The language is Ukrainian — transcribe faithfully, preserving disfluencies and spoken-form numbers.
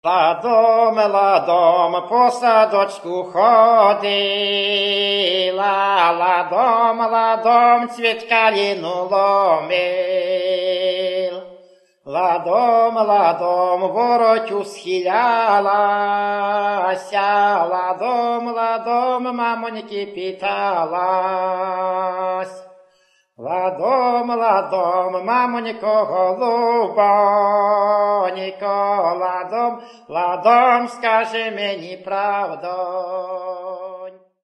Ладом, ладом, по садочку ходила, ладом, ладом, цвіт каліну ломив. Ладом, ладом, воротю схилялася, ладом, ладом, мамоньки питалась. Ладом, ладом, мамонько, голубонько, ладом, ладом, скажи мені правду.